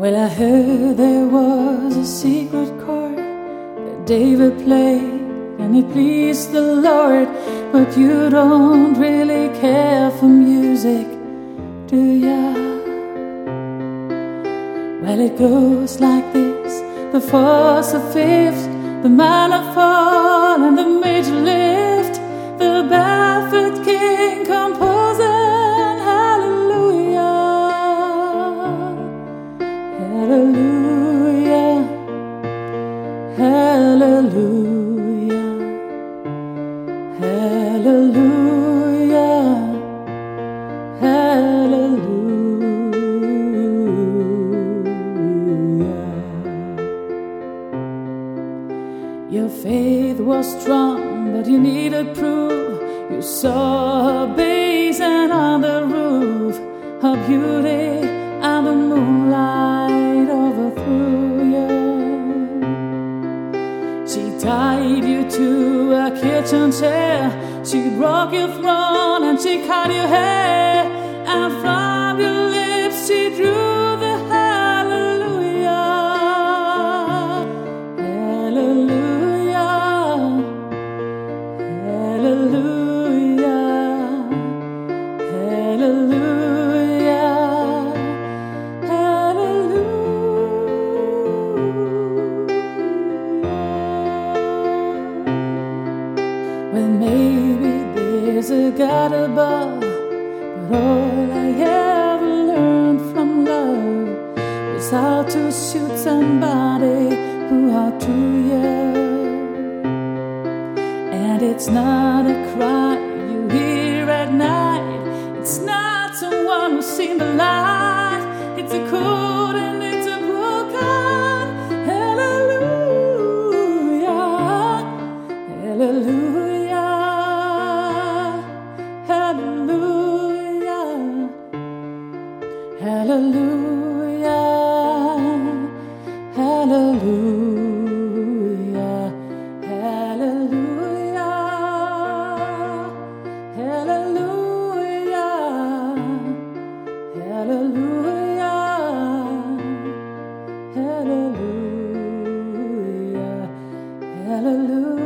Well, I heard there was a secret chord that David played, and it pleased the Lord. But you don't really care for music, do ya? Well, it goes like this: the fourth, the fifth, the minor fall, and the major lift. The barefoot king composing hallelujah, hallelujah, hallelujah, hallelujah, hallelujah. Your faith was strong, but you needed proof. You saw a basin on the roof, her beauty and the moonlight overthrew you. She tied you to a kitchen chair, she broke your throne and she cut your hair, and from your lips she drew the hallelujah, hallelujah, hallelujah, hallelujah, hallelujah. Well, maybe there's a God above, but all I ever learned from love was how to shoot somebody who outdrew you. And it's not a cry you hear at night, it's not someone who's seen the light, it's a cold and it's a broken hallelujah, hallelujah, hallelujah, hallelujah, hallelujah, hallelujah, hallelujah, hallelujah, hallelujah, hallelujah.